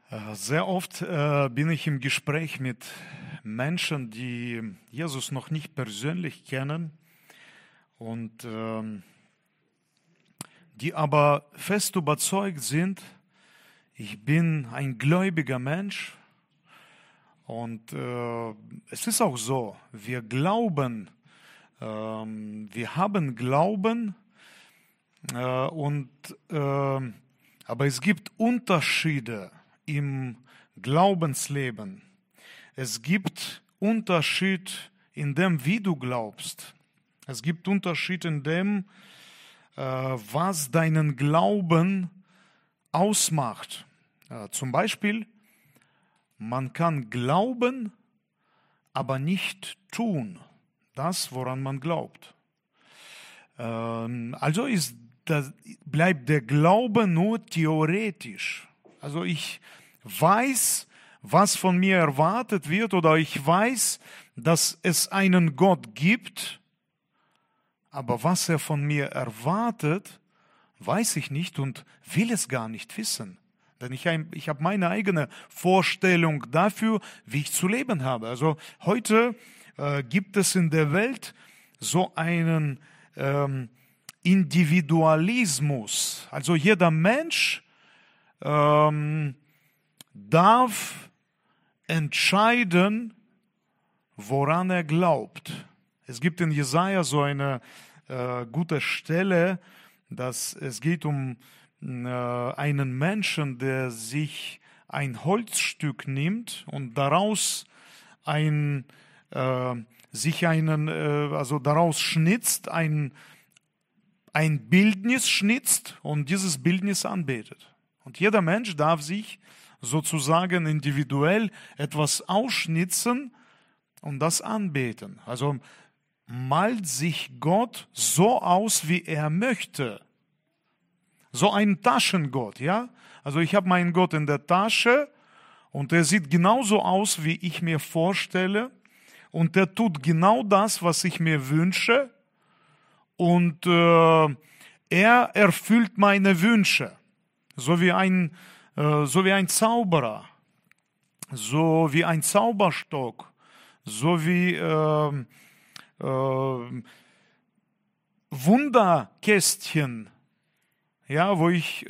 Sehr oft bin ich im Gespräch mit Menschen, die Jesus noch nicht persönlich kennen und die aber fest überzeugt sind, ich bin ein gläubiger Mensch und es ist auch so, wir glauben, wir haben Glauben aber es gibt Unterschiede im Glaubensleben. Es gibt Unterschied in dem, wie du glaubst. Es gibt Unterschied in dem, was deinen Glauben ausmacht. Zum Beispiel, man kann glauben, aber nicht tun, das, woran man glaubt. Also bleibt der Glaube nur theoretisch. Also ich weiß, was von mir erwartet wird, oder ich weiß, dass es einen Gott gibt, aber was er von mir erwartet, weiß ich nicht und will es gar nicht wissen. Denn ich habe meine eigene Vorstellung dafür, wie ich zu leben habe. Also heute gibt es in der Welt so einen Individualismus. Also jeder Mensch darf entscheiden, woran er glaubt. Es gibt in Jesaja so eine gute Stelle, dass es geht um einen Menschen, der sich ein Holzstück nimmt und daraus daraus schnitzt, ein Bildnis schnitzt und dieses Bildnis anbetet. Und jeder Mensch darf sich sozusagen individuell etwas ausschnitzen und das anbeten. Also malt sich Gott so aus, wie er möchte. So ein Taschengott, ja? Also ich habe meinen Gott in der Tasche und er sieht genauso aus, wie ich mir vorstelle. Und er tut genau das, was ich mir wünsche. Und er erfüllt meine Wünsche. So wie ein Zauberer. So wie ein Zauberstock. So wie Wunderkästchen. Ja, wo ich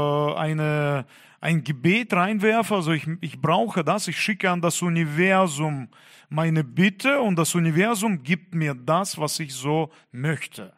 ein Gebet reinwerfe. Also ich brauche das. Ich schicke an das Universum meine Bitte und das Universum gibt mir das, was ich so möchte.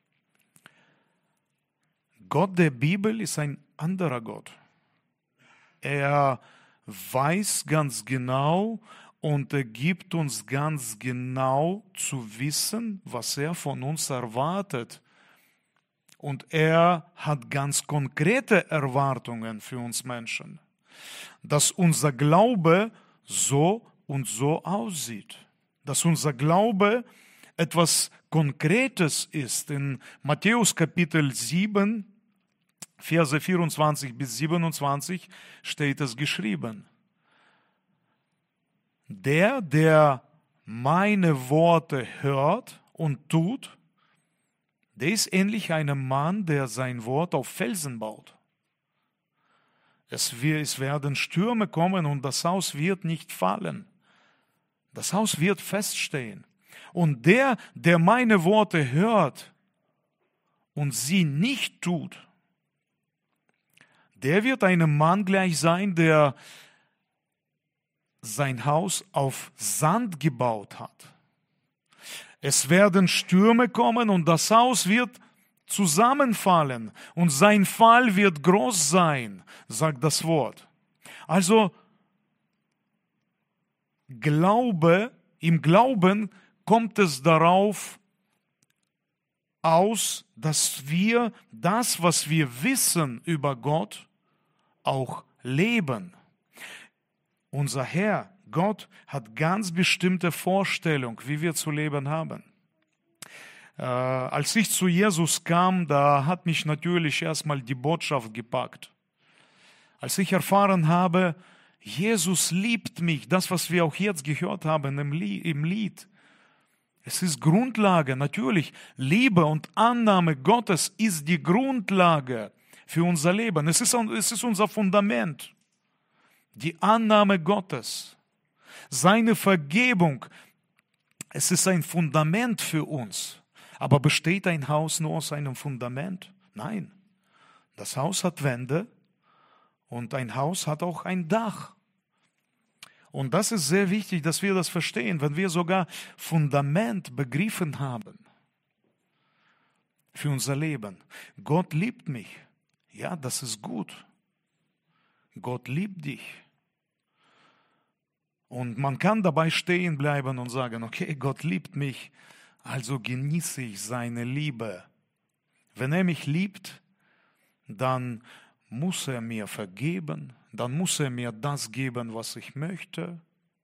Gott der Bibel ist ein anderer Gott. Er weiß ganz genau und er gibt uns ganz genau zu wissen, was er von uns erwartet. Und er hat ganz konkrete Erwartungen für uns Menschen, dass unser Glaube so und so aussieht, dass unser Glaube etwas Konkretes ist. In Matthäus Kapitel 7, Verse 24 bis 27 steht es geschrieben. Der meine Worte hört und tut, der ist ähnlich einem Mann, der sein Wort auf Felsen baut. Es werden Stürme kommen und das Haus wird nicht fallen. Das Haus wird feststehen. Und der meine Worte hört und sie nicht tut, der wird einem Mann gleich sein, der sein Haus auf Sand gebaut hat. Es werden Stürme kommen und das Haus wird zusammenfallen und sein Fall wird groß sein, sagt das Wort. Also im Glauben kommt es darauf aus, dass wir das, was wir wissen über Gott, auch leben. Unser Herr, Gott, hat ganz bestimmte Vorstellung, wie wir zu leben haben. Als ich zu Jesus kam, da hat mich natürlich erstmal die Botschaft gepackt. Als ich erfahren habe, Jesus liebt mich, das, was wir auch jetzt gehört haben im Lied. Es ist Grundlage, natürlich. Liebe und Annahme Gottes ist die Grundlage für unser Leben. Es ist unser Fundament. die Annahme Gottes, seine Vergebung. Es ist ein Fundament für uns. Aber besteht ein Haus nur aus einem Fundament? Nein. Das Haus hat Wände und ein Haus hat auch ein Dach. Und das ist sehr wichtig, dass wir das verstehen, wenn wir sogar Fundament begriffen haben für unser Leben. Gott liebt mich. Ja, das ist gut. Gott liebt dich. Und man kann dabei stehen bleiben und sagen, okay, Gott liebt mich, also genieße ich seine Liebe. Wenn er mich liebt, dann muss er mir vergeben, dann muss er mir das geben, was ich möchte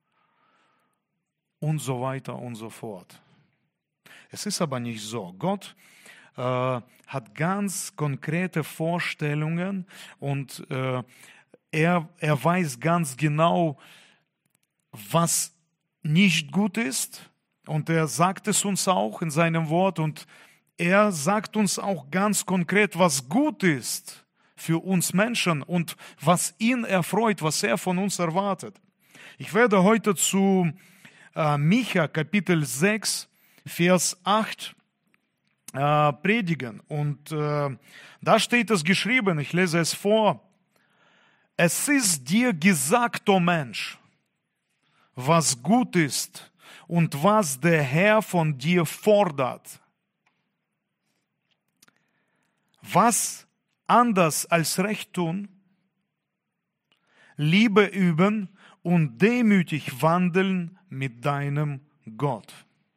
und so weiter und so fort. Es ist aber nicht so. Gott hat ganz konkrete Vorstellungen und er weiß ganz genau, was nicht gut ist, und er sagt es uns auch in seinem Wort, und er sagt uns auch ganz konkret, was gut ist für uns Menschen und was ihn erfreut, was er von uns erwartet. Ich werde heute zu Micha Kapitel 6, Vers 8 predigen, und da steht es geschrieben, ich lese es vor: Es ist dir gesagt, o Mensch, was gut ist und was der Herr von dir fordert. Was anders als Recht tun, Liebe üben und demütig wandeln mit deinem Gott.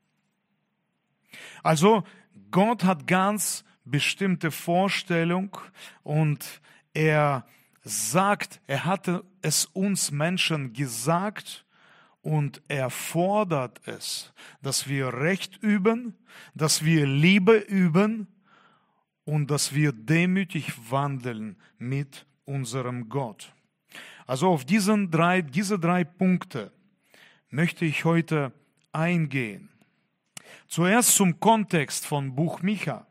Also Gott hat ganz bestimmte Vorstellung und er sagt, er hatte es uns Menschen gesagt und er fordert es, dass wir Recht üben, dass wir Liebe üben und dass wir demütig wandeln mit unserem Gott. Also auf diese drei Punkte möchte ich heute eingehen. Zuerst zum Kontext von Buch Micha.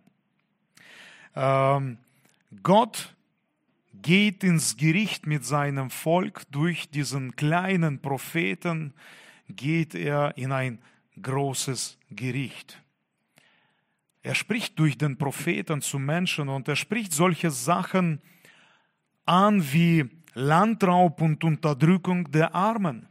Gott geht ins Gericht mit seinem Volk. Durch diesen kleinen Propheten geht er in ein großes Gericht. Er spricht durch den Propheten zu Menschen und er spricht solche Sachen an wie Landraub und Unterdrückung der Armen.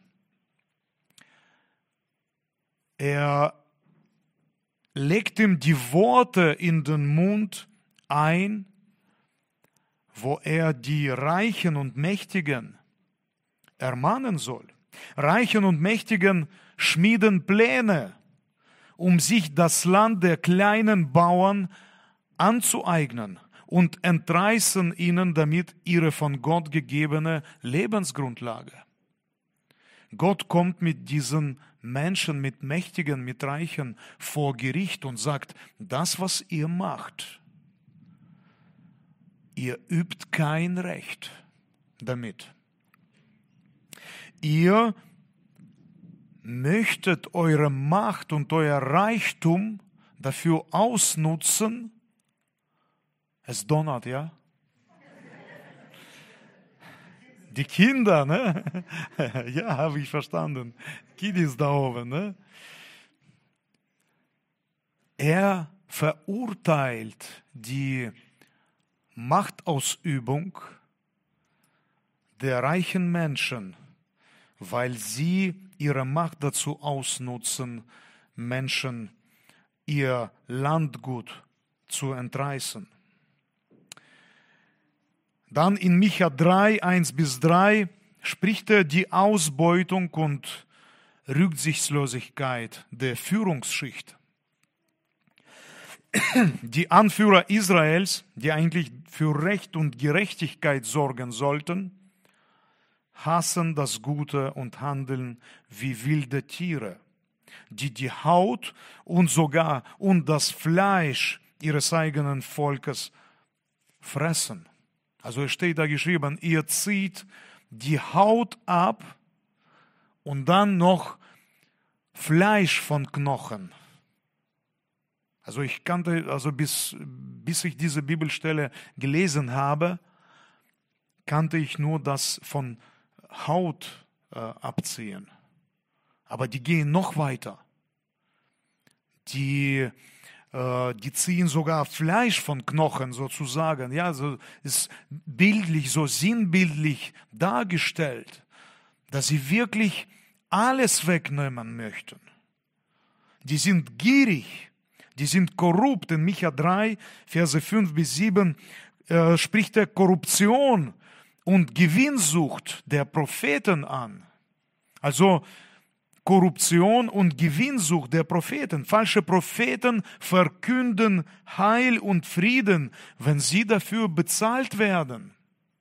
Er legt ihm die Worte in den Mund ein, wo er die Reichen und Mächtigen ermahnen soll. Reichen und Mächtigen schmieden Pläne, um sich das Land der kleinen Bauern anzueignen und entreißen ihnen damit ihre von Gott gegebene Lebensgrundlage. Gott kommt mit diesen Menschen, mit Mächtigen, mit Reichen vor Gericht und sagt, das, was ihr macht, ihr übt kein Recht damit. Ihr möchtet eure Macht und euer Reichtum dafür ausnutzen. Es donnert, ja? Die Kinder, ne? Ja, habe ich verstanden. Kiddies da oben, ne? Er verurteilt die Machtausübung der reichen Menschen, weil sie ihre Macht dazu ausnutzen, Menschen ihr Landgut zu entreißen. Dann in Micha 3, 1-3 spricht er die Ausbeutung und Rücksichtslosigkeit der Führungsschicht. Die Anführer Israels, die eigentlich für Recht und Gerechtigkeit sorgen sollten, hassen das Gute und handeln wie wilde Tiere, die die Haut und sogar das Fleisch ihres eigenen Volkes fressen. Also es steht da geschrieben, ihr zieht die Haut ab und dann noch Fleisch von Knochen. Also ich kannte, bis ich diese Bibelstelle gelesen habe, kannte ich nur das von Haut abziehen. Aber die gehen noch weiter. Die ziehen sogar Fleisch von Knochen sozusagen. Ja, so ist bildlich, so sinnbildlich dargestellt, dass sie wirklich alles wegnehmen möchten. Die sind gierig, die sind korrupt. In Micha 3, Verse 5 bis 7 spricht er Korruption und Gewinnsucht der Propheten an. Also Korruption und Gewinnsucht der Propheten. Falsche Propheten verkünden Heil und Frieden, wenn sie dafür bezahlt werden.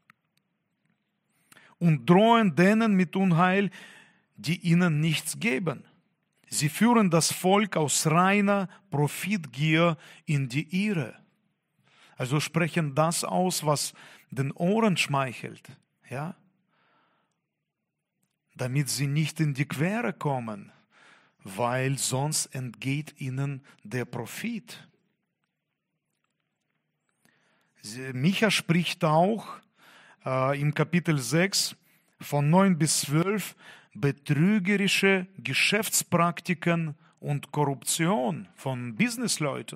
Und drohen denen mit Unheil, die ihnen nichts geben. Sie führen das Volk aus reiner Profitgier in die Irre. Also sprechen das aus, was den Ohren schmeichelt, ja? Damit sie nicht in die Quere kommen, weil sonst entgeht ihnen der Profit. Micha spricht auch im Kapitel 6 von 9 bis 12 betrügerische Geschäftspraktiken und Korruption von Businessleuten.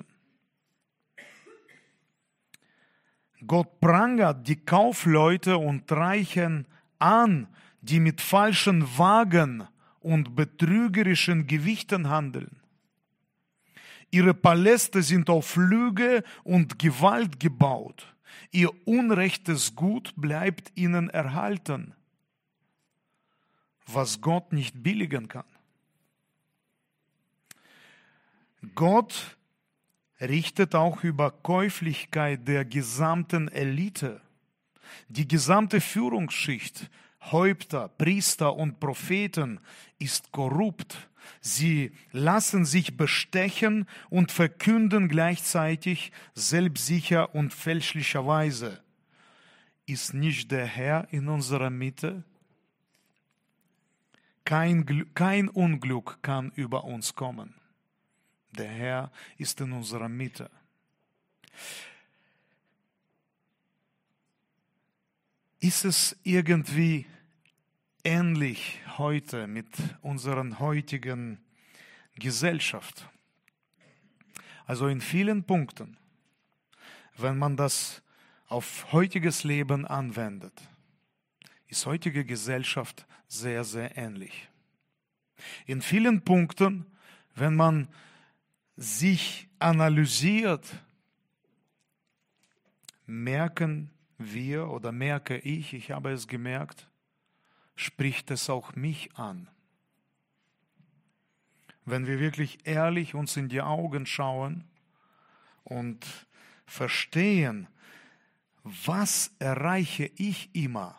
Gott prangert die Kaufleute und Reichen an, die mit falschen Wagen und betrügerischen Gewichten handeln. Ihre Paläste sind auf Lüge und Gewalt gebaut. Ihr unrechtes Gut bleibt ihnen erhalten, was Gott nicht billigen kann. Gott richtet auch über Käuflichkeit der gesamten Elite. Die gesamte Führungsschicht, Häupter, Priester und Propheten ist korrupt. Sie lassen sich bestechen und verkünden gleichzeitig selbstsicher und fälschlicherweise: Ist nicht der Herr in unserer Mitte? Kein Unglück kann über uns kommen. Der Herr ist in unserer Mitte. Ist es irgendwie ähnlich heute mit unserer heutigen Gesellschaft? Also in vielen Punkten, wenn man das auf heutiges Leben anwendet, ist heutige Gesellschaft sehr, sehr ähnlich. In vielen Punkten, wenn man sich analysiert, merken wir oder merke ich habe es gemerkt, spricht es auch mich an. Wenn wir wirklich ehrlich uns in die Augen schauen und verstehen, was erreiche ich immer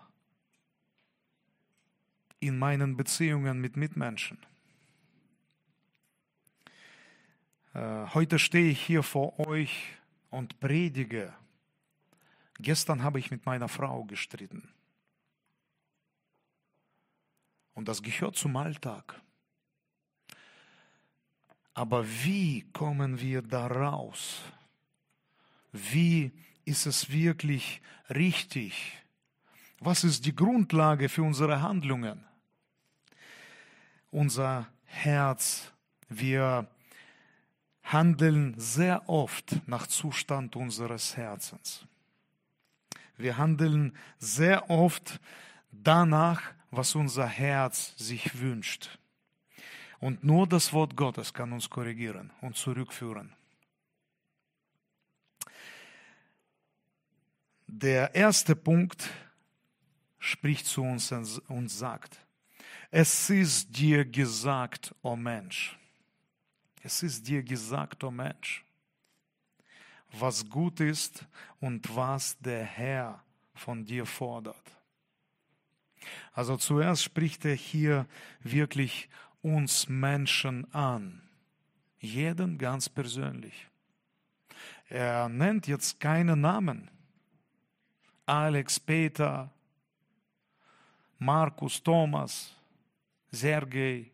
in meinen Beziehungen mit Mitmenschen. Heute stehe ich hier vor euch und predige. Gestern habe ich mit meiner Frau gestritten. Und das gehört zum Alltag. Aber wie kommen wir da raus? Wie ist es wirklich richtig? Was ist die Grundlage für unsere Handlungen? Unser Herz, wir handeln sehr oft nach Zustand unseres Herzens. Wir handeln sehr oft danach, was unser Herz sich wünscht. Und nur das Wort Gottes kann uns korrigieren und zurückführen. Der erste Punkt spricht zu uns und sagt: Es ist dir gesagt, o Mensch. Es ist dir gesagt, o Mensch, was gut ist und was der Herr von dir fordert. Also zuerst spricht er hier wirklich uns Menschen an, jeden ganz persönlich. Er nennt jetzt keine Namen. Alex, Peter, Markus, Thomas, Sergei,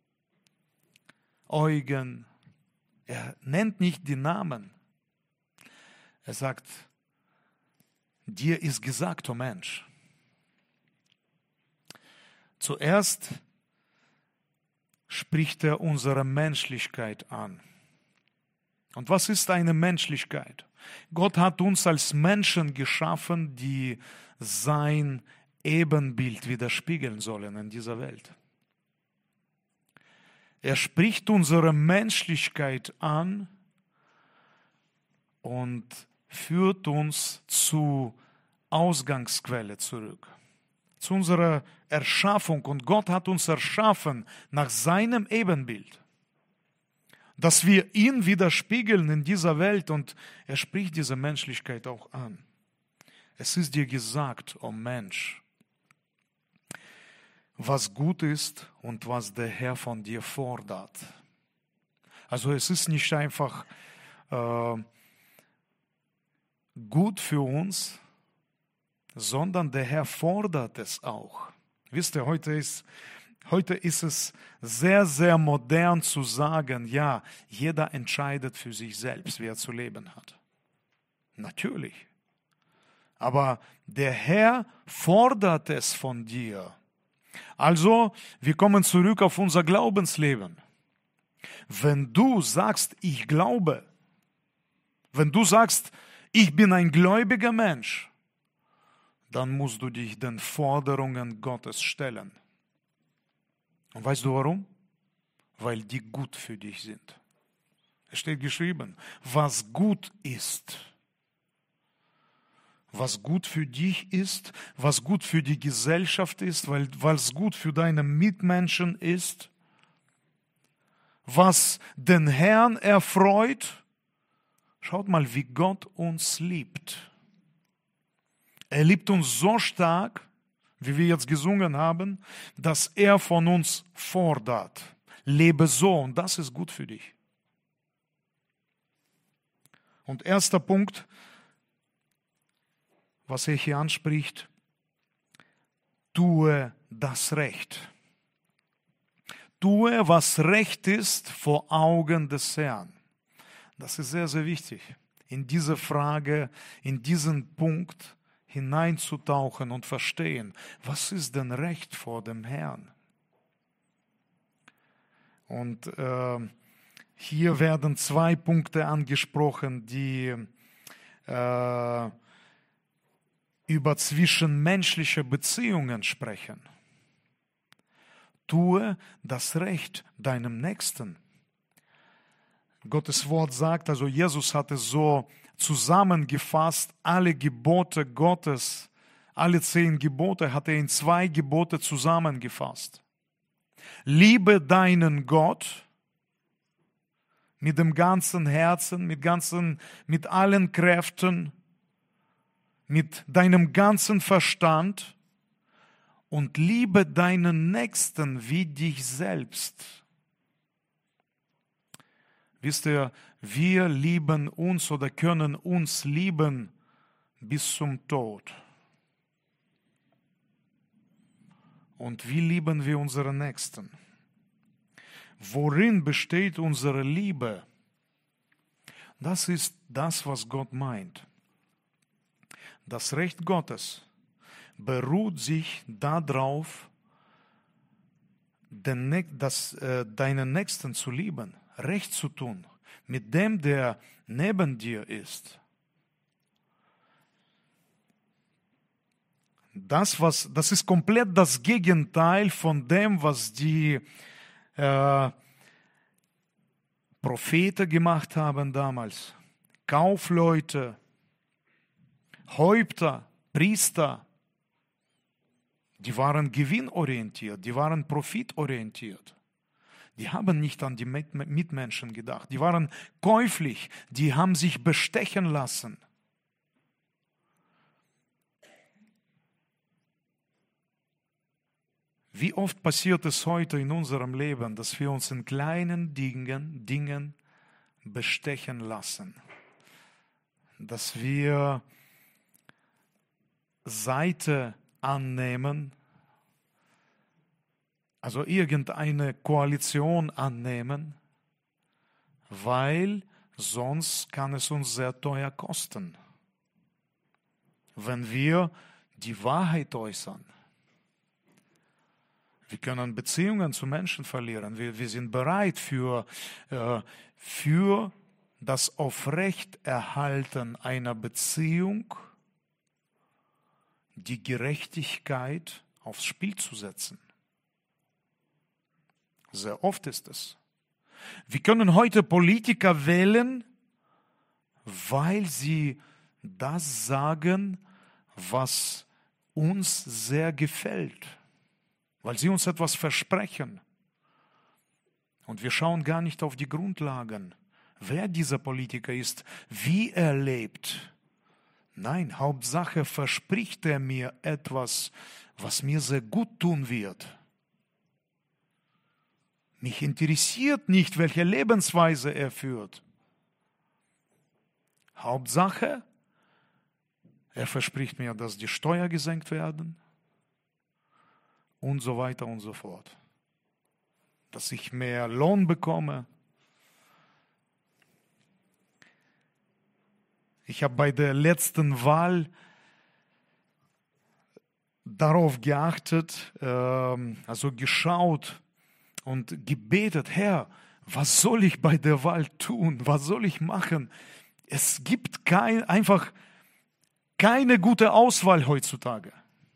Eugen. Er nennt nicht die Namen. Er sagt, dir ist gesagt, o Mensch. Zuerst spricht er unsere Menschlichkeit an. Und was ist eine Menschlichkeit? Gott hat uns als Menschen geschaffen, die sein Ebenbild widerspiegeln sollen in dieser Welt. Er spricht unsere Menschlichkeit an und führt uns zur Ausgangsquelle zurück, zu unserer Erschaffung. Und Gott hat uns erschaffen nach seinem Ebenbild, dass wir ihn widerspiegeln in dieser Welt, und er spricht diese Menschlichkeit auch an. Es ist dir gesagt, o Mensch, was gut ist und was der Herr von dir fordert. Also es ist nicht einfach gut für uns, sondern der Herr fordert es auch. Wisst ihr, heute ist es sehr, sehr modern zu sagen, ja, jeder entscheidet für sich selbst, wie er zu leben hat. Natürlich. Aber der Herr fordert es von dir. Also, wir kommen zurück auf unser Glaubensleben. Wenn du sagst, ich glaube, wenn du sagst, ich bin ein gläubiger Mensch, dann musst du dich den Forderungen Gottes stellen. Und weißt du warum? Weil die gut für dich sind. Es steht geschrieben, was gut ist. Was gut für dich ist, was gut für die Gesellschaft ist, was gut für deine Mitmenschen ist, was den Herrn erfreut. Schaut mal, wie Gott uns liebt. Er liebt uns so stark, wie wir jetzt gesungen haben, dass er von uns fordert. Lebe so, und das ist gut für dich. Und erster Punkt, was er hier anspricht, tue das Recht. Tue, was recht ist vor Augen des Herrn. Das ist sehr, sehr wichtig, in diese Frage, in diesen Punkt hineinzutauchen und verstehen, was ist denn recht vor dem Herrn? Und hier werden zwei Punkte angesprochen, die über zwischenmenschliche Beziehungen sprechen. Tue das Recht deinem Nächsten. Gottes Wort sagt, also Jesus hat es so zusammengefasst, alle Gebote Gottes, alle 10 Gebote hat er in 2 Gebote zusammengefasst. Liebe deinen Gott mit dem ganzen Herzen, mit allen Kräften, mit deinem ganzen Verstand, und liebe deinen Nächsten wie dich selbst. Wisst ihr, wir lieben uns oder können uns lieben bis zum Tod. Und wie lieben wir unsere Nächsten? Worin besteht unsere Liebe? Das ist das, was Gott meint. Das Recht Gottes beruht sich darauf, deinen Nächsten zu lieben, Recht zu tun, mit dem, der neben dir ist. Das ist komplett das Gegenteil von dem, was die Propheten gemacht haben damals. Kaufleute, Häupter, Priester, die waren gewinnorientiert, die waren profitorientiert. Die haben nicht an die Mitmenschen gedacht. Die waren käuflich, die haben sich bestechen lassen. Wie oft passiert es heute in unserem Leben, dass wir uns in kleinen Dingen bestechen lassen? Dass wir Seite annehmen, also irgendeine Koalition annehmen, weil sonst kann es uns sehr teuer kosten, wenn wir die Wahrheit äußern. Wir können Beziehungen zu Menschen verlieren. Wir sind bereit für das Aufrechterhalten einer Beziehung, die Gerechtigkeit aufs Spiel zu setzen. Sehr oft ist es. Wir können heute Politiker wählen, weil sie das sagen, was uns sehr gefällt, weil sie uns etwas versprechen. Und wir schauen gar nicht auf die Grundlagen, wer dieser Politiker ist, wie er lebt. Nein, Hauptsache verspricht er mir etwas, was mir sehr gut tun wird. Mich interessiert nicht, welche Lebensweise er führt. Hauptsache, er verspricht mir, dass die Steuern gesenkt werden und so weiter und so fort. Dass ich mehr Lohn bekomme. Ich habe bei der letzten Wahl darauf geachtet, also geschaut und gebetet, Herr, was soll ich bei der Wahl tun? Was soll ich machen? Es gibt einfach keine gute Auswahl heutzutage.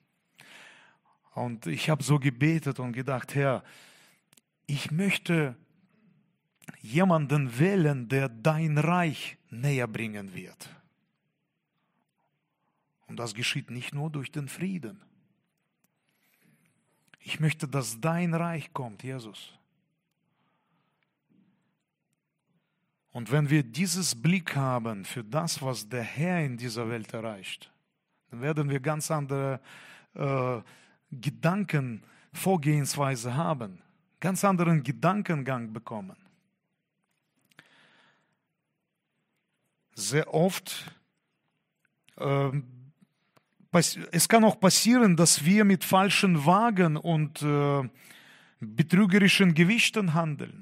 Und ich habe so gebetet und gedacht, Herr, ich möchte jemanden wählen, der dein Reich näher bringen wird. Und das geschieht nicht nur durch den Frieden. Ich möchte, dass dein Reich kommt, Jesus. Und wenn wir dieses Blick haben für das, was der Herr in dieser Welt erreicht, dann werden wir ganz andere Gedanken, Vorgehensweise haben, ganz anderen Gedankengang bekommen. Sehr oft, es kann auch passieren, dass wir mit falschen Wagen und betrügerischen Gewichten handeln.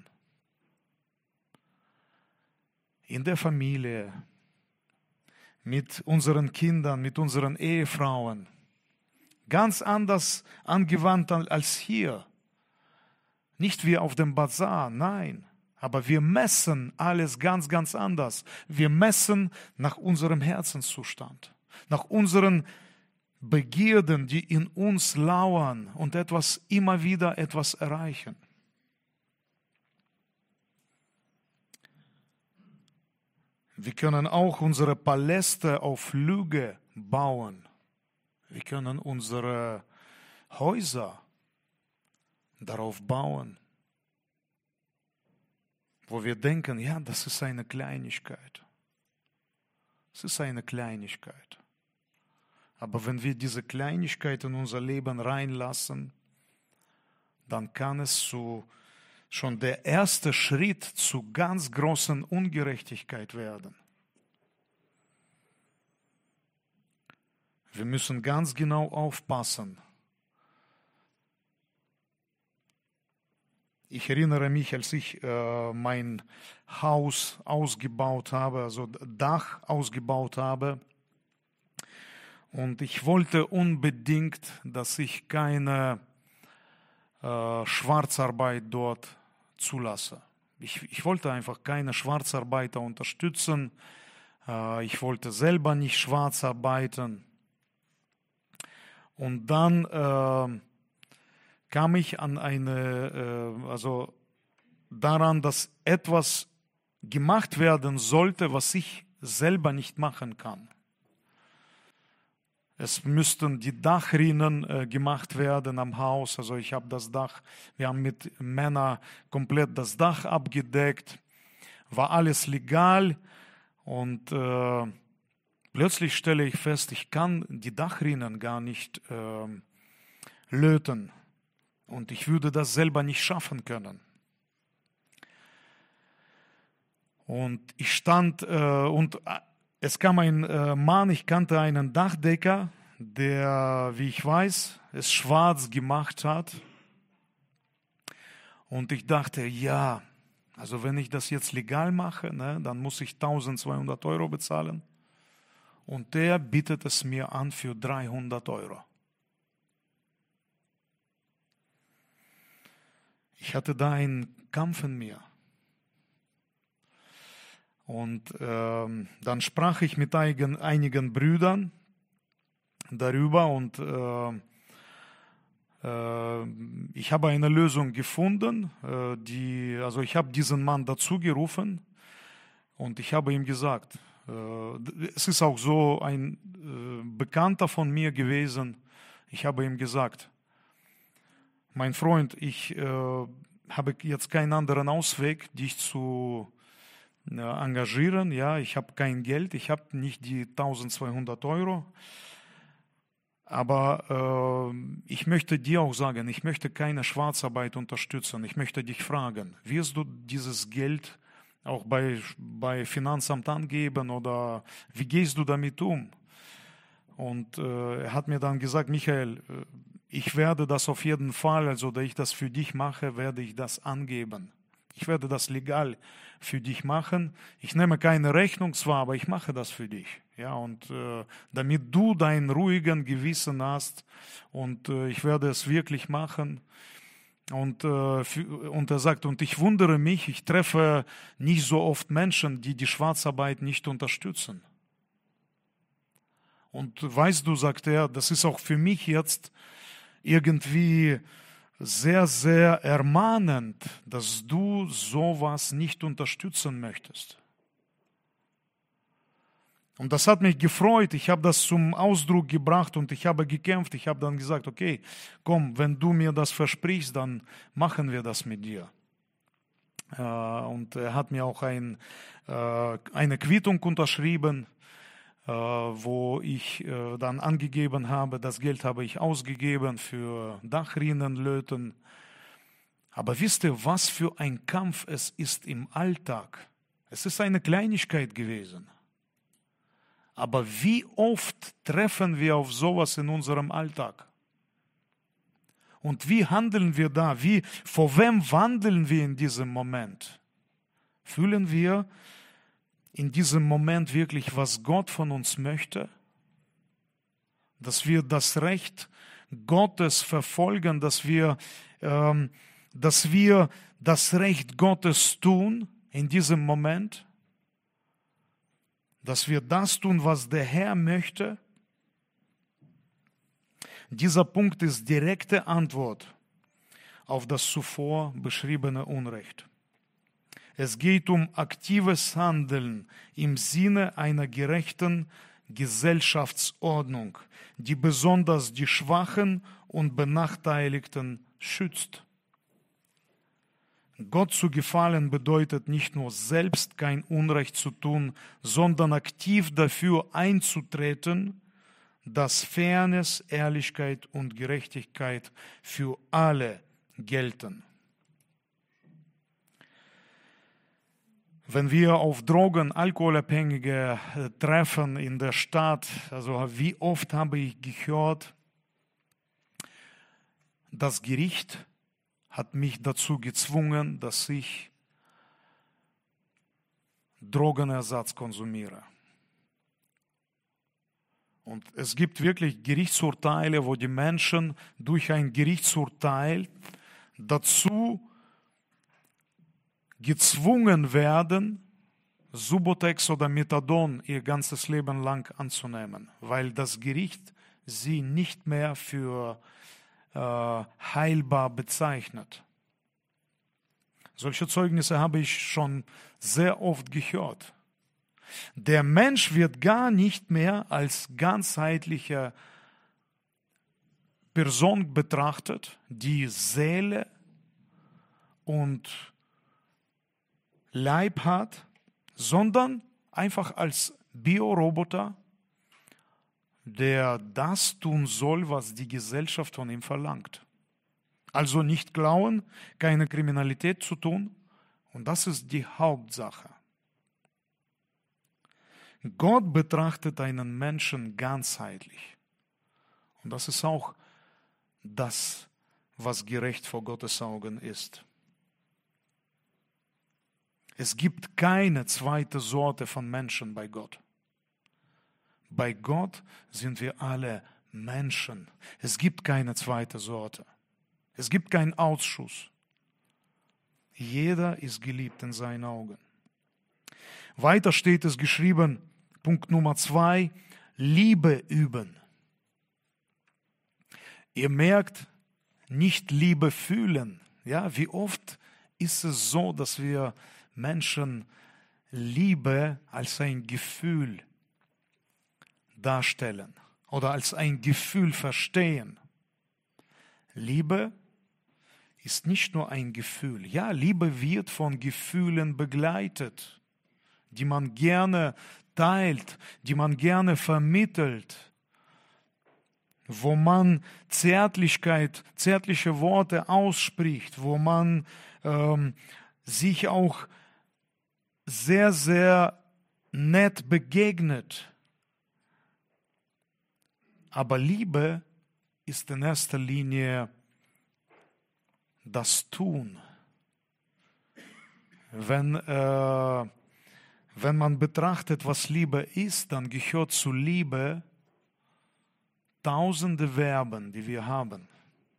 In der Familie, mit unseren Kindern, mit unseren Ehefrauen. Ganz anders angewandt als hier. Nicht wie auf dem Bazar, nein. Aber wir messen alles ganz, ganz anders. Wir messen nach unserem Herzenszustand, nach unseren Begierden, die in uns lauern und immer wieder etwas erreichen. Wir können auch unsere Paläste auf Lüge bauen. Wir können unsere Häuser darauf bauen, wo wir denken, ja, das ist eine Kleinigkeit. Es ist eine Kleinigkeit. Aber wenn wir diese Kleinigkeit in unser Leben reinlassen, dann kann es schon der erste Schritt zu ganz großen Ungerechtigkeit werden. Wir müssen ganz genau aufpassen. Ich erinnere mich, als ich mein Haus ausgebaut habe, also Dach ausgebaut habe, und ich wollte unbedingt, dass ich keine Schwarzarbeit dort zulasse. Ich wollte einfach keine Schwarzarbeiter unterstützen. Ich wollte selber nicht schwarz arbeiten. Und dann kam ich an daran, dass etwas gemacht werden sollte, was ich selber nicht machen kann. Es müssten die Dachrinnen gemacht werden am Haus. Also wir haben mit Männern komplett das Dach abgedeckt. War alles legal. Und plötzlich stelle ich fest, ich kann die Dachrinnen gar nicht löten. Und ich würde das selber nicht schaffen können. Und ich stand und es kam ein Mann, ich kannte einen Dachdecker, der, wie ich weiß, es schwarz gemacht hat. Und ich dachte, ja, also wenn ich das jetzt legal mache, ne, dann muss ich 1.200 € bezahlen. Und der bietet es mir an für 300 €. Ich hatte da einen Kampf in mir. Und dann sprach ich mit einigen Brüdern darüber und ich habe eine Lösung gefunden. Also ich habe diesen Mann dazu gerufen und ich habe ihm gesagt, es ist auch so ein Bekannter von mir gewesen. Ich habe ihm gesagt, mein Freund, ich habe jetzt keinen anderen Ausweg, dich zu engagieren. Ja, ich habe kein Geld, ich habe nicht die 1200 Euro. Aber ich möchte dir auch sagen, ich möchte keine Schwarzarbeit unterstützen. Ich möchte dich fragen, wirst du dieses Geld auch bei Finanzamt angeben oder wie gehst du damit um? Und er hat mir dann gesagt, Michael, ich werde das auf jeden Fall, also da ich das für dich mache, werde ich das angeben. Ich werde das legal für dich machen. Ich nehme keine Rechnung zwar, aber ich mache das für dich. Ja, und damit du dein ruhigen Gewissen hast und ich werde es wirklich machen. Und er sagt, und ich wundere mich, ich treffe nicht so oft Menschen, die die Schwarzarbeit nicht unterstützen. Und weißt du, sagt er, das ist auch für mich jetzt irgendwie sehr, sehr ermahnend, dass du sowas nicht unterstützen möchtest. Und das hat mich gefreut, ich habe das zum Ausdruck gebracht und ich habe gekämpft. Ich habe dann gesagt, okay, komm, wenn du mir das versprichst, dann machen wir das mit dir. Und er hat mir auch eine Quittung unterschrieben, wo ich dann angegeben habe, das Geld habe ich ausgegeben für Dachrinnenlöten. Aber wisst ihr, was für ein Kampf es ist im Alltag? Es ist eine Kleinigkeit gewesen. Aber wie oft treffen wir auf sowas in unserem Alltag? Und wie handeln wir da? Vor wem wandeln wir in diesem Moment? Fühlen wir in diesem Moment wirklich, was Gott von uns möchte? Dass wir das Recht Gottes verfolgen, dass wir das Recht Gottes tun in diesem Moment? Dass wir das tun, was der Herr möchte? Dieser Punkt ist direkte Antwort auf das zuvor beschriebene Unrecht. Es geht um aktives Handeln im Sinne einer gerechten Gesellschaftsordnung, die besonders die Schwachen und Benachteiligten schützt. Gott zu gefallen bedeutet nicht nur selbst kein Unrecht zu tun, sondern aktiv dafür einzutreten, dass Fairness, Ehrlichkeit und Gerechtigkeit für alle gelten. Wenn wir auf Drogen, Alkoholabhängige treffen in der Stadt, also wie oft habe ich gehört, das Gericht hat mich dazu gezwungen, dass ich Drogenersatz konsumiere. Und es gibt wirklich Gerichtsurteile, wo die Menschen durch ein Gerichtsurteil dazu gezwungen werden, Subotex oder Methadon ihr ganzes Leben lang anzunehmen, weil das Gericht sie nicht mehr für heilbar bezeichnet. Solche Zeugnisse habe ich schon sehr oft gehört. Der Mensch wird gar nicht mehr als ganzheitliche Person betrachtet, die Seele und Leib hat, sondern einfach als Bioroboter, der das tun soll, was die Gesellschaft von ihm verlangt. Also nicht klauen, keine Kriminalität zu tun. Und das ist die Hauptsache. Gott betrachtet einen Menschen ganzheitlich. Und das ist auch das, was gerecht vor Gottes Augen ist. Es gibt keine zweite Sorte von Menschen bei Gott. Bei Gott sind wir alle Menschen. Es gibt keine zweite Sorte. Es gibt keinen Ausschuss. Jeder ist geliebt in seinen Augen. Weiter steht es geschrieben, Punkt Nummer 2, Liebe üben. Ihr merkt, nicht Liebe fühlen. Ja, wie oft ist es so, dass wir Menschen Liebe als ein Gefühl darstellen oder als ein Gefühl verstehen. Liebe ist nicht nur ein Gefühl. Ja, Liebe wird von Gefühlen begleitet, die man gerne teilt, die man gerne vermittelt, wo man zärtliche Worte ausspricht, wo man sich auch sehr, sehr nett begegnet. Aber Liebe ist in erster Linie das Tun. Wenn man betrachtet, was Liebe ist, dann gehört zu Liebe tausende Verben, die wir haben.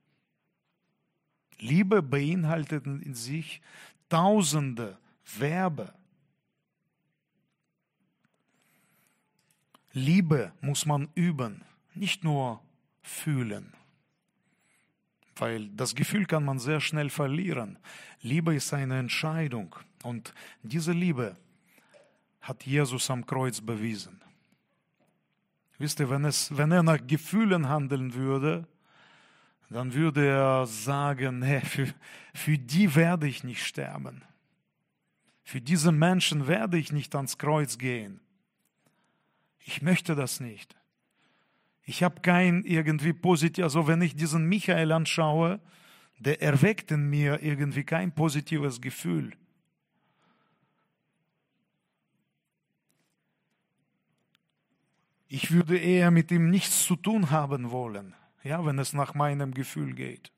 Liebe beinhaltet in sich tausende Verben. Liebe muss man üben, nicht nur fühlen. Weil das Gefühl kann man sehr schnell verlieren. Liebe ist eine Entscheidung. Und diese Liebe hat Jesus am Kreuz bewiesen. Wisst ihr, wenn er nach Gefühlen handeln würde, dann würde er sagen, hey, für die werde ich nicht sterben. Für diese Menschen werde ich nicht ans Kreuz gehen. Ich möchte das nicht. Ich habe kein irgendwie positiv, also wenn ich diesen Michael anschaue, der erweckt in mir irgendwie kein positives Gefühl. Ich würde eher mit ihm nichts zu tun haben wollen, ja, wenn es nach meinem Gefühl geht.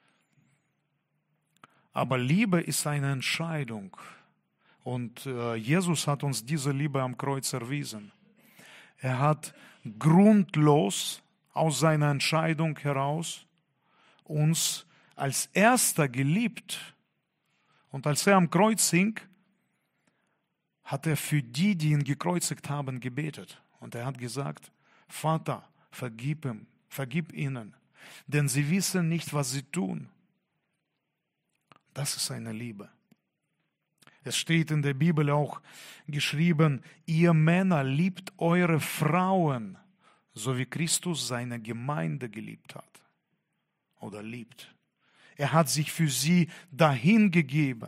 Aber Liebe ist eine Entscheidung. Und Jesus hat uns diese Liebe am Kreuz erwiesen. Er hat grundlos aus seiner Entscheidung heraus uns als Erster geliebt. Und als er am Kreuz hing, hat er für die, die ihn gekreuzigt haben, gebetet. Und er hat gesagt, Vater, vergib ihnen, denn sie wissen nicht, was sie tun. Das ist eine Liebe. Es steht in der Bibel auch geschrieben, ihr Männer liebt eure Frauen, so wie Christus seine Gemeinde geliebt hat oder liebt. Er hat sich für sie dahingegeben.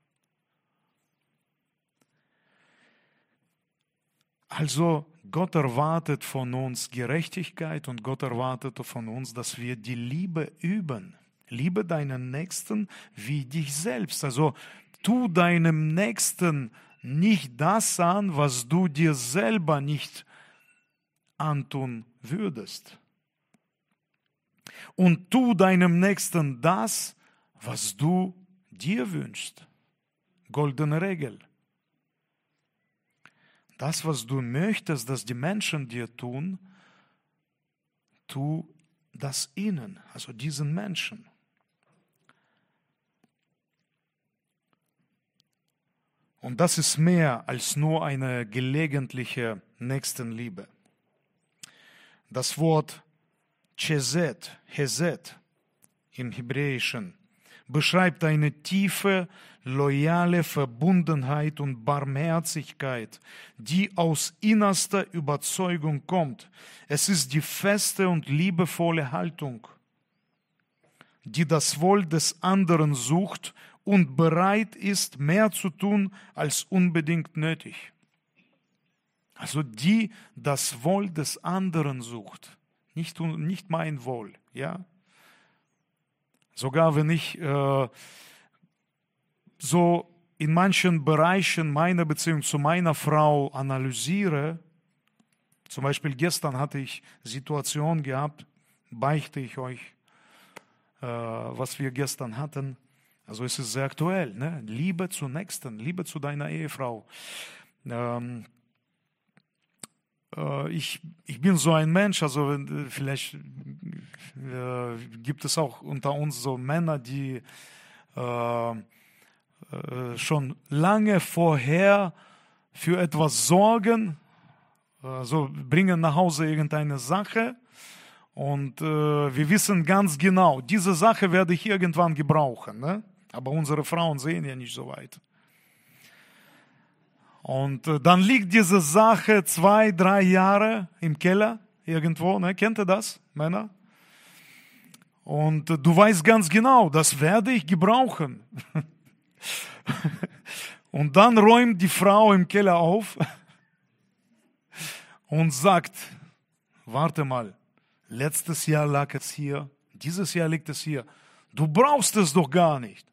Also Gott erwartet von uns Gerechtigkeit und Gott erwartet von uns, dass wir die Liebe üben. Liebe deinen Nächsten wie dich selbst. Also tu deinem Nächsten nicht das an, was du dir selber nicht antun würdest. Und tu deinem Nächsten das, was du dir wünschst. Goldene Regel. Das, was du möchtest, dass die Menschen dir tun, tu das ihnen, also diesen Menschen. Und das ist mehr als nur eine gelegentliche Nächstenliebe. Das Wort Hesed im Hebräischen beschreibt eine tiefe, loyale Verbundenheit und Barmherzigkeit, die aus innerster Überzeugung kommt. Es ist die feste und liebevolle Haltung, die das Wohl des anderen sucht und bereit ist, mehr zu tun als unbedingt nötig. Also die das Wohl des anderen sucht, nicht mein Wohl, ja. Sogar wenn ich so in manchen Bereichen meine Beziehung zu meiner Frau analysiere, zum Beispiel gestern hatte ich Situation gehabt, beichte ich euch, was wir gestern hatten. Also es ist sehr aktuell, ne? Liebe zu Nächsten, Liebe zu deiner Ehefrau. Ich bin so ein Mensch, also vielleicht gibt es auch unter uns so Männer, die schon lange vorher für etwas sorgen, also bringen nach Hause irgendeine Sache und wir wissen ganz genau, diese Sache werde ich irgendwann gebrauchen, ne? Aber unsere Frauen sehen ja nicht so weit. Und dann liegt diese Sache 2, 3 Jahre im Keller irgendwo, ne? Kennt ihr das, Männer? Und du weißt ganz genau, das werde ich gebrauchen. Und dann räumt die Frau im Keller auf und sagt, warte mal, letztes Jahr lag es hier, dieses Jahr liegt es hier. Du brauchst es doch gar nicht.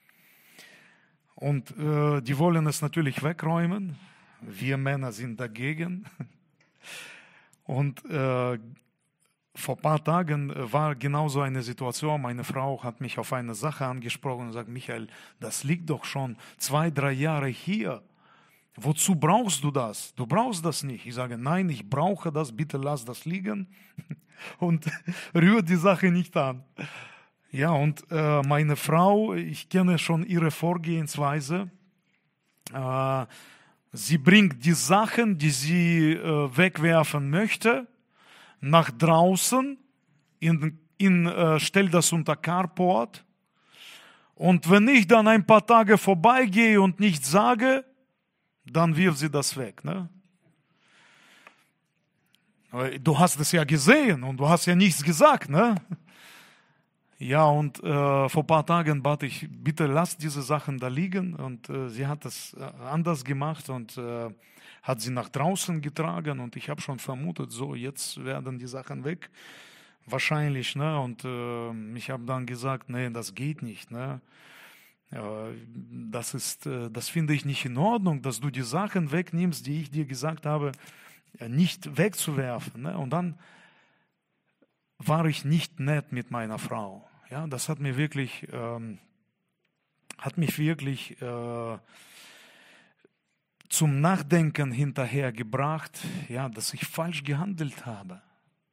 Und die wollen es natürlich wegräumen. Wir Männer sind dagegen. Und vor ein paar Tagen war genauso eine Situation. Meine Frau hat mich auf eine Sache angesprochen und sagt, Michael, das liegt doch schon 2, 3 Jahre hier. Wozu brauchst du das? Du brauchst das nicht. Ich sage, nein, ich brauche das, bitte lass das liegen und rühre die Sache nicht an. Ja, und meine Frau, ich kenne schon ihre Vorgehensweise. Sie bringt die Sachen, die sie wegwerfen möchte, nach draußen, stellt das unter Carport. Und wenn ich dann ein paar Tage vorbeigehe und nichts sage, dann wirft sie das weg. Ne? Du hast es ja gesehen und du hast ja nichts gesagt. Ne? Ja, und vor ein paar Tagen bat ich, bitte lass diese Sachen da liegen. Und sie hat es anders gemacht und hat sie nach draußen getragen. Und ich habe schon vermutet, so jetzt werden die Sachen weg. Wahrscheinlich. Ne? Und ich habe dann gesagt, nee, das geht nicht. Ne? Das finde ich nicht in Ordnung, dass du die Sachen wegnimmst, die ich dir gesagt habe, nicht wegzuwerfen. Ne? Und dann war ich nicht nett mit meiner Frau. Ja, das hat mich wirklich zum Nachdenken hinterhergebracht, ja, dass ich falsch gehandelt habe.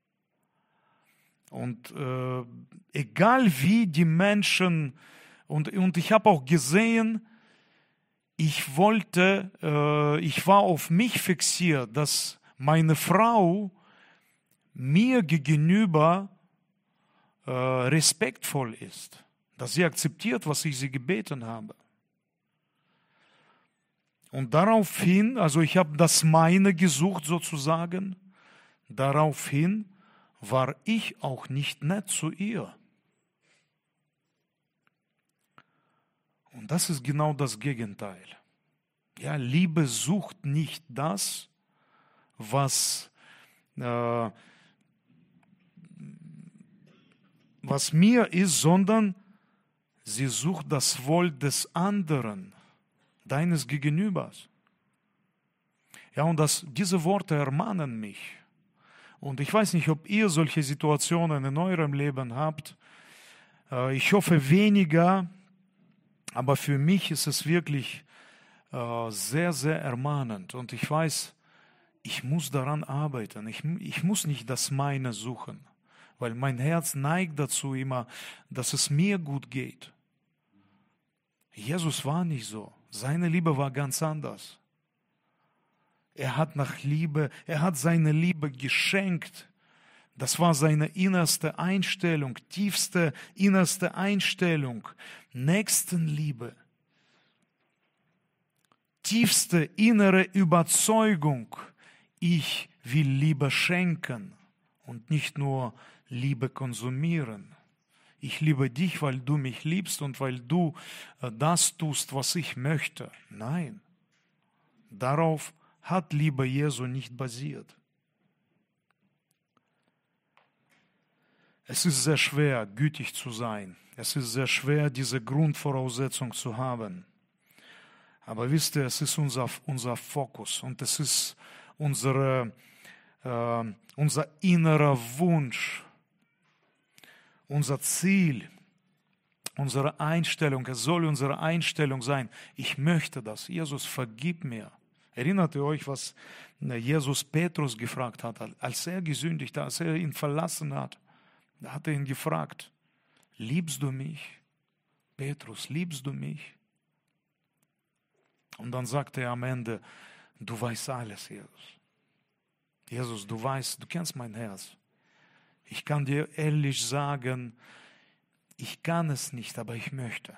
Und egal wie die Menschen, und ich habe auch gesehen, ich war auf mich fixiert, dass meine Frau mir gegenüber respektvoll ist, dass sie akzeptiert, was ich sie gebeten habe. Und daraufhin, also ich habe das meine gesucht sozusagen, daraufhin war ich auch nicht nett zu ihr. Und das ist genau das Gegenteil. Ja, Liebe sucht nicht das, was mir ist, sondern sie sucht das Wohl des anderen, deines Gegenübers. Ja, und diese Worte ermahnen mich. Und ich weiß nicht, ob ihr solche Situationen in eurem Leben habt. Ich hoffe weniger, aber für mich ist es wirklich sehr, sehr ermahnend. Und ich weiß, ich muss daran arbeiten. Ich muss nicht das meine suchen, weil mein Herz neigt dazu immer, dass es mir gut geht. Jesus war nicht so. Seine Liebe war ganz anders. Er hat seine Liebe geschenkt. Das war seine innerste Einstellung, tiefste innerste Einstellung, Nächstenliebe, tiefste innere Überzeugung. Ich will Liebe schenken und nicht nur Liebe konsumieren. Ich liebe dich, weil du mich liebst und weil du das tust, was ich möchte. Nein, darauf hat Liebe Jesu nicht basiert. Es ist sehr schwer, gütig zu sein. Es ist sehr schwer, diese Grundvoraussetzung zu haben. Aber wisst ihr, es ist unser Fokus und es ist unser innerer Wunsch, unser Ziel, unsere Einstellung. Es soll unsere Einstellung sein. Ich möchte das. Jesus, vergib mir. Erinnert ihr euch, was Jesus Petrus gefragt hat, als er gesündigt hat, als er ihn verlassen hat? Da hat er ihn gefragt, liebst du mich? Petrus, liebst du mich? Und dann sagte er am Ende, du weißt alles, Jesus. Jesus, du weißt, du kennst mein Herz. Ich kann dir ehrlich sagen, ich kann es nicht, aber ich möchte.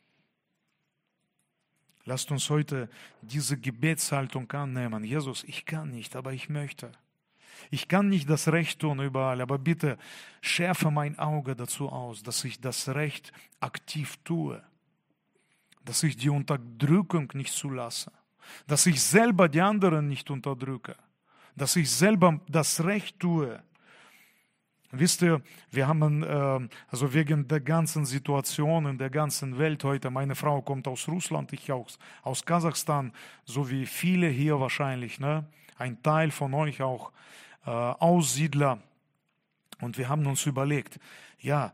Lasst uns heute diese Gebetshaltung annehmen. Jesus, ich kann nicht, aber ich möchte. Ich kann nicht das Recht tun überall, aber bitte schärfe mein Auge dazu aus, dass ich das Recht aktiv tue. Dass ich die Unterdrückung nicht zulasse. Dass ich selber die anderen nicht unterdrücke. Dass ich selber das Recht tue. Wisst ihr, wir haben, also wegen der ganzen Situation in der ganzen Welt heute, meine Frau kommt aus Russland, ich aus Kasachstan, so wie viele hier wahrscheinlich, ne? Ein Teil von euch auch Aussiedler. Und wir haben uns überlegt, ja,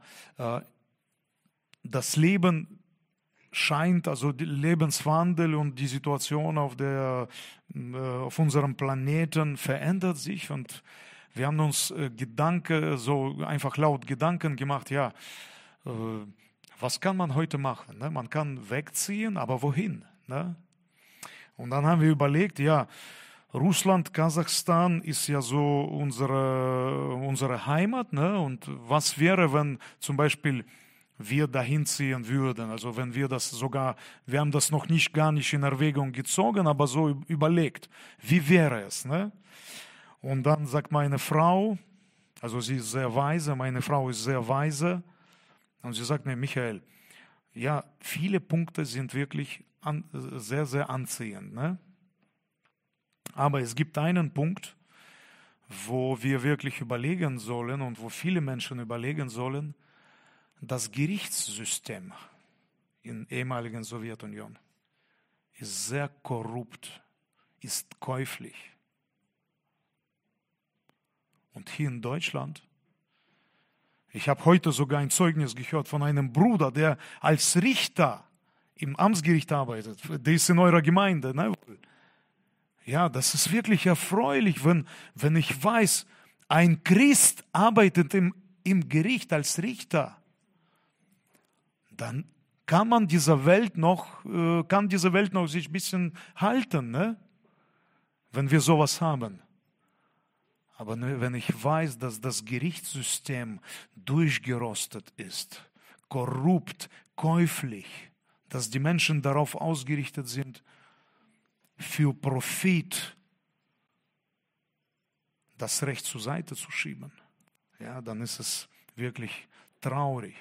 das Leben scheint, also der Lebenswandel und die Situation auf unserem Planeten verändert sich und wir haben uns so einfach laut Gedanken gemacht, ja, was kann man heute machen? Ne? Man kann wegziehen, aber wohin? Ne? Und dann haben wir überlegt, ja, Russland, Kasachstan ist ja so unsere Heimat, ne? Und was wäre, wenn zum Beispiel wir dahin ziehen würden? Also wenn wir haben das noch gar nicht in Erwägung gezogen, aber so überlegt, wie wäre es, ne? Und dann sagt meine Frau, also sie ist sehr weise, meine Frau ist sehr weise, und sie sagt mir, Michael, ja, viele Punkte sind wirklich sehr, sehr anziehend, ne? Aber es gibt einen Punkt, wo wir wirklich überlegen sollen und wo viele Menschen überlegen sollen, das Gerichtssystem in der ehemaligen Sowjetunion ist sehr korrupt, ist käuflich. Und hier in Deutschland, ich habe heute sogar ein Zeugnis gehört von einem Bruder, der als Richter im Amtsgericht arbeitet. Der ist in eurer Gemeinde, ne? Ja, das ist wirklich erfreulich, wenn ich weiß, ein Christ arbeitet im Gericht als Richter. Dann kann diese Welt noch sich ein bisschen halten, ne? Wenn wir sowas haben. Aber wenn ich weiß, dass das Gerichtssystem durchgerostet ist, korrupt, käuflich, dass die Menschen darauf ausgerichtet sind, für Profit das Recht zur Seite zu schieben, ja, dann ist es wirklich traurig.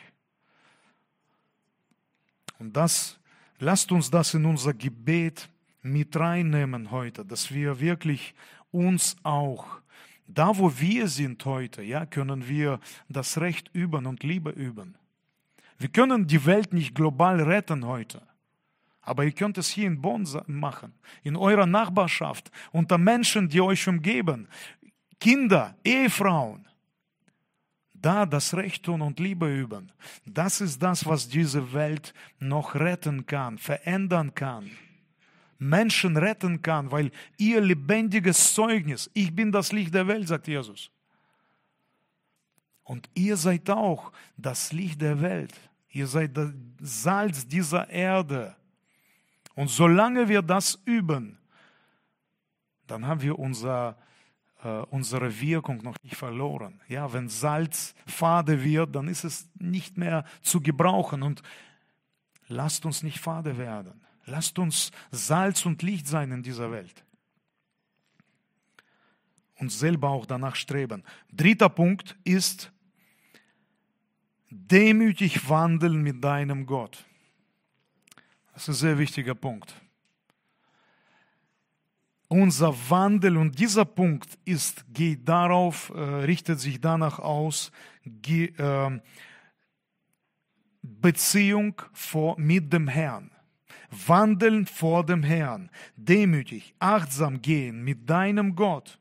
Und lasst uns das in unser Gebet mit reinnehmen heute, dass wir wirklich uns auch, da wo wir sind heute, ja, können wir das Recht üben und Liebe üben. Wir können die Welt nicht global retten heute. Aber ihr könnt es hier in Bonn machen, in eurer Nachbarschaft, unter Menschen, die euch umgeben, Kinder, Ehefrauen. Da das Recht tun und Liebe üben. Das ist das, was diese Welt noch retten kann, verändern kann. Menschen retten kann, weil ihr lebendiges Zeugnis, ich bin das Licht der Welt, sagt Jesus. Und ihr seid auch das Licht der Welt. Ihr seid das Salz dieser Erde. Und solange wir das üben, dann haben wir unsere Wirkung noch nicht verloren. Ja, wenn Salz fade wird, dann ist es nicht mehr zu gebrauchen. Und lasst uns nicht fade werden. Lasst uns Salz und Licht sein in dieser Welt. Und selber auch danach streben. 3. Punkt ist, demütig wandeln mit deinem Gott. Das ist ein sehr wichtiger Punkt. Unser Wandel und dieser Punkt richtet sich danach aus, Beziehung mit dem Herrn. Wandeln vor dem Herrn. Demütig, achtsam gehen mit deinem Gott.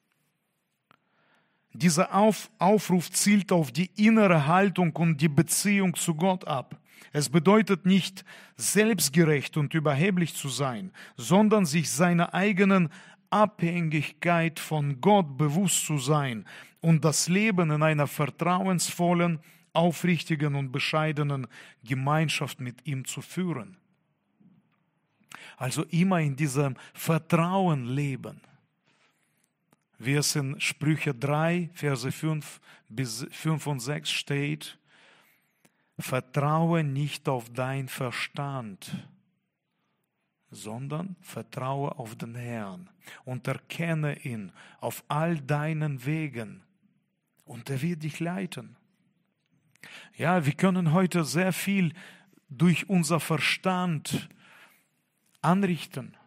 Dieser Aufruf zielt auf die innere Haltung und die Beziehung zu Gott ab. Es bedeutet nicht, selbstgerecht und überheblich zu sein, sondern sich seiner eigenen Abhängigkeit von Gott bewusst zu sein und das Leben in einer vertrauensvollen, aufrichtigen und bescheidenen Gemeinschaft mit ihm zu führen. Also immer in diesem Vertrauen leben. Wie es in Sprüche 3, Verse 5 bis 5 und 6 steht, vertraue nicht auf deinen Verstand, sondern vertraue auf den Herrn und erkenne ihn auf all deinen Wegen und er wird dich leiten. Ja, wir können heute sehr viel durch unser Verstand anrichten,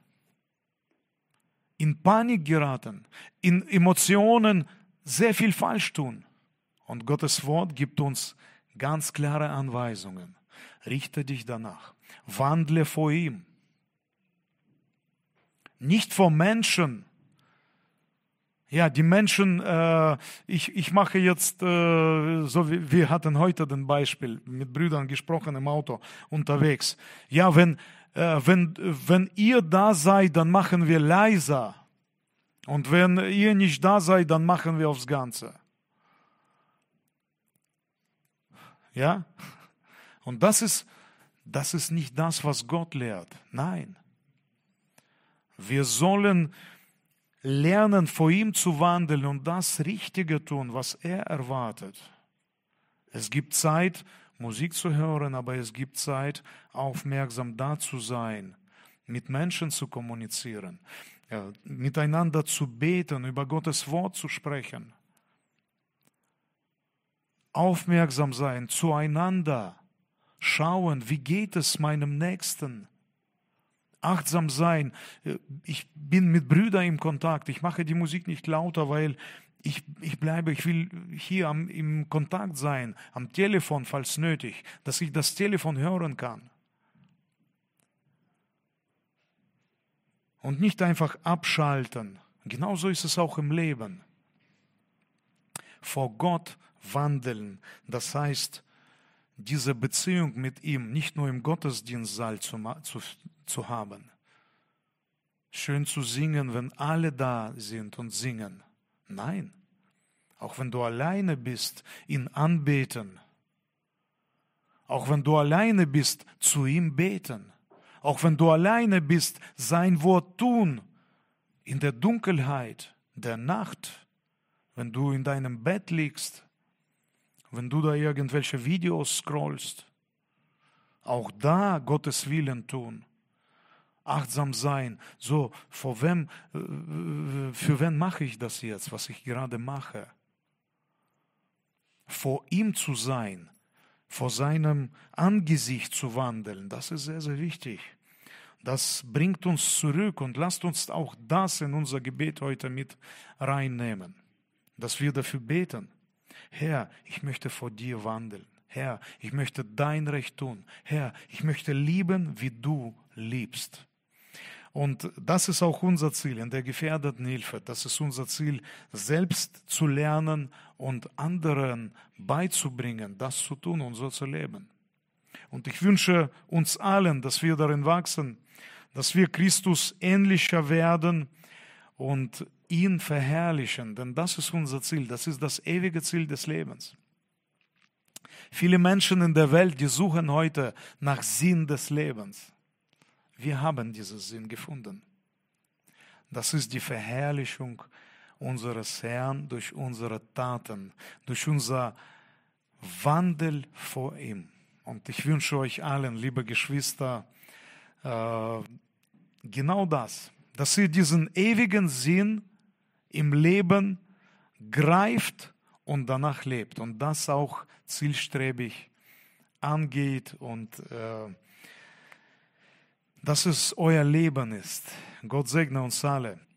in Panik geraten, in Emotionen sehr viel falsch tun. Und Gottes Wort gibt uns ganz klare Anweisungen. Richte dich danach. Wandle vor ihm. Nicht vor Menschen. Ja, die Menschen, ich mache jetzt, so wie wir hatten heute den Beispiel, mit Brüdern gesprochen im Auto unterwegs. Ja, wenn ihr da seid, dann machen wir leiser. Und wenn ihr nicht da seid, dann machen wir aufs Ganze. Ja? Und das ist nicht das, was Gott lehrt. Nein. Wir sollen lernen, vor ihm zu wandeln und das Richtige tun, was er erwartet. Es gibt Zeit, Musik zu hören, aber es gibt Zeit, aufmerksam da zu sein, mit Menschen zu kommunizieren, ja, miteinander zu beten, über Gottes Wort zu sprechen. Aufmerksam sein, zueinander schauen, wie geht es meinem Nächsten? Achtsam sein. Ich bin mit Brüdern im Kontakt. Ich mache die Musik nicht lauter, weil ich will hier im Kontakt sein, am Telefon, falls nötig, dass ich das Telefon hören kann. Und nicht einfach abschalten. Genauso ist es auch im Leben. Vor Gott wandeln, das heißt, diese Beziehung mit ihm nicht nur im Gottesdienstsaal zu haben. Schön zu singen, wenn alle da sind und singen. Nein, auch wenn du alleine bist, ihn anbeten. Auch wenn du alleine bist, zu ihm beten. Auch wenn du alleine bist, sein Wort tun. In der Dunkelheit der Nacht, wenn du in deinem Bett liegst, wenn du da irgendwelche Videos scrollst, auch da Gottes Willen tun, achtsam sein. So, für wen mache ich das jetzt, was ich gerade mache? Vor ihm zu sein, vor seinem Angesicht zu wandeln, das ist sehr, sehr wichtig. Das bringt uns zurück und lasst uns auch das in unser Gebet heute mit reinnehmen, dass wir dafür beten. Herr, ich möchte vor dir wandeln. Herr, ich möchte dein Recht tun. Herr, ich möchte lieben, wie du liebst. Und das ist auch unser Ziel in der gefährdeten Hilfe. Das ist unser Ziel, selbst zu lernen und anderen beizubringen, das zu tun und so zu leben. Und ich wünsche uns allen, dass wir darin wachsen, dass wir Christus ähnlicher werden und ihn verherrlichen, denn das ist unser Ziel, das ist das ewige Ziel des Lebens. Viele Menschen in der Welt, die suchen heute nach Sinn des Lebens. Wir haben diesen Sinn gefunden. Das ist die Verherrlichung unseres Herrn durch unsere Taten, durch unser Wandel vor ihm. Und ich wünsche euch allen, liebe Geschwister, genau das, dass ihr diesen ewigen Sinn im Leben greift und danach lebt und das auch zielstrebig angeht und dass es euer Leben ist. Gott segne uns alle.